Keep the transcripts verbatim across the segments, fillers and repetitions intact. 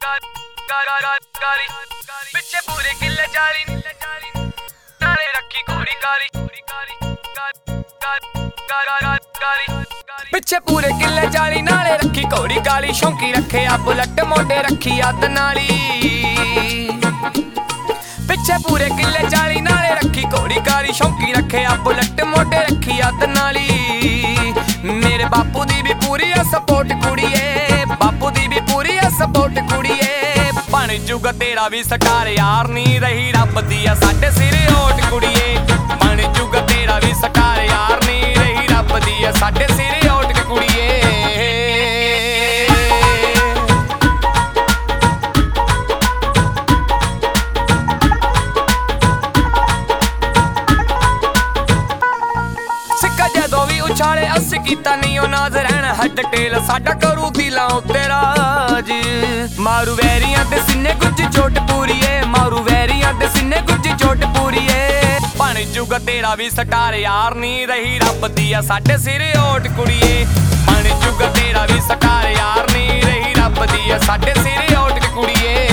ਪਿੱਛੇ ਪੂਰੇ ਕਿੱਲੇ ਜਾਲੀ ਨਾਲੇ ਰੱਖੀ ਘੋੜੀ ਕਾਲੀ ਪਿੱਛੇ ਪੂਰੇ ਕਿੱਲੇ ਜਾਲੀ ਨਾਲੇ ਰੱਖੀ ਘੋੜੀ ਕਾਲੀ ਸ਼ੌਂਕੀ ਰੱਖਿਆ ਬੁਲਟ ਮੋਢੇ ਰੱਖੀ ਅੱਧ ਨਾਲੀ ਪਿੱਛੇ ਪੂਰੇ ਕਿੱਲੇ ਜਾਲੀ ਨਾਲੇ ਰੱਖੀ ਘੋੜੀ ਕਾਲੀ ਸ਼ੌਂਕੀ ਰੱਖਿਆ ਬੁਲਟ ਮੋਢੇ ਰੱਖੀ ਅੱਧ ਨਾਲੀ ਮੇਰੇ ਬਾਪੂ ਦੀ ਵੀ ਪੂਰੀ ਆ ਸਪੋਰਟ ਕੁੜੀਏ ਬਾਪੂ ਦੀ ਵੀ ਪੂਰੀ ਆ ਸਪੋਰਟ ਕੁੜੀਏ ਬਣ ਜੂਗਾ ਤੇਰਾ ਵੀ ਸਟਾਰ ਯਾਰ ਨੀ ਰਹੀ ਰੱਬ ਦੀ ਆ ਸਾਡੇ ਸਿਰ ਓਟ ਕੁੜੀਏ ਬਣ ਜੂਗਾ ਤੇਰਾ ਵੀ ਸਟਾਰ ਯਾਰ ਨੀ ਰਹੀ ਰੱਬ ਦੀ ਆ ਸਾਡੇ ਸਿਰ ਓਟ ਕੁੜੀਏ ਸਿੱਕਾ ਜਦੋਂ ਵੀ ਉਛਾਲੇ ਅਸ ਕੀਤਾ ਨੀ ਉਹ ਨਾਜ਼ ਰਹਿਣਾ ਹੱਡ ਟੇਲ ਸਾਡਾ ਕਰੂ ਦਿਲਾਂ ਉੱਤੇ ਰਾਜ ਮਾਰੂ ਵੈਰੀਆਂ ਤੇ ਸਿੰਨੇ ਕੁਝ ਚੋਟ ਪੂਰੀਏ ਮਾਰੂ ਵੈਰੀਆਂ ਤੇ ਸਿੰਨੇ ਕੁਝ ਚੋਟ ਪੂਰੀਏ ਬਣ ਜੂਗਾ ਤੇਰਾ ਵੀ ਸਟਾਰ ਯਾਰ ਨੀ ਰਹੀ ਰੱਬ ਦੀ ਆ ਸਾਡੇ ਸਿਰ ਓਟ ਕੁੜੀਏ ਬਣ ਜੂਗਾ ਤੇਰਾ ਵੀ ਸਟਾਰ ਯਾਰ ਨੀ ਰਹੀ ਰੱਬ ਦੀ ਆ ਸਾਡੇ ਸਿਰ ਓਟ ਕੁੜੀਏ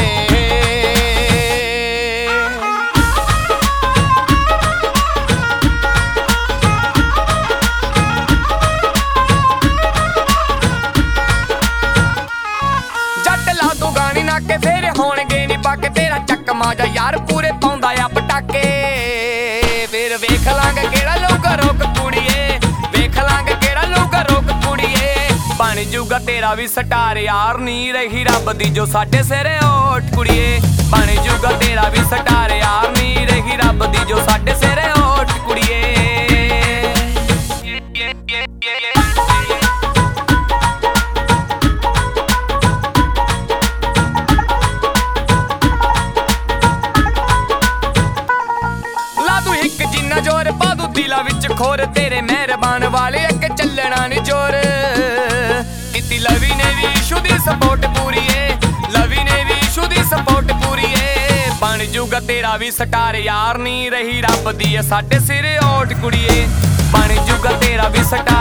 ਕੇ ਫੇਰ ਹੋਣਗੇ ਨੀ ਪੱਕ ਤੇਰਾ ਚੱਕ ਮਾਜਾ ਯਾਰ ਪੂਰੇ ਪਾਉਂਦਾ ਆ ਪਟਾਕੇ ਫੇਰ ਵੇਖ ਲਾਂਗੇ ਕਿਹੜਾ ਲਊਗਾ ਰੋਕ ਕੁੜੀਏ ਵੇਖ ਲਾਂਗੇ ਕਿਹੜਾ ਲਊਗਾ ਰੋਕ ਕੁੜੀਏ ਬਣ ਜੂਗਾ ਤੇਰਾ ਵੀ ਸਟਾਰ ਯਾਰ ਨੀ ਰਹੀ ਰੱਬ ਦੀ ਜੋ ਸਾਡੇ ਸਿਰੇ ਓਟ ਕੁੜੀਏ ਬਣ ਜੂਗਾ ਤੇਰਾ ਵੀ ਸਟਾਰ ਯਾਰ ਨੀ ਰਹੀ ਰੱਬ ਦੀ ਜੋ ਸਾਡੇ ਸਿਰੇ ਓਟ ਕੁੜੀਏ ਜੋਰ ਪਾਦੂ ਦਿਲਾਂ ਵਿੱਚ ਖੋਰ ਤੇਰੇ ਮਿਹਰਬਾਨ ਵਾਲੇ ਅੱਗੇ ਚੱਲਣਾ ਨੀ ਜੋਰ ਕੀਤੀ ਲਵੀ ਨੇ ਵੀ ਇਸ਼ੂ ਦੀ ਸਪੋਰਟ ਪੂਰੀ ਏ ਲਵੀ ਨੇ ਵੀ ਇਸ਼ੂ ਦੀ ਸਪੋਰਟ ਪੂਰੀ ਏ ਬਣ ਜੂਗਾ ਤੇਰਾ ਵੀ ਸਟਾਰ ਯਾਰ ਨੀ ਰਹੀ ਰੱਬ ਦੀ ਆ ਸਾਡੇ ਸਿਰ ਓਟ ਕੁੜੀਏ ਬਣ ਜੂਗਾ ਤੇਰਾ ਵੀ ਸਟਾਰ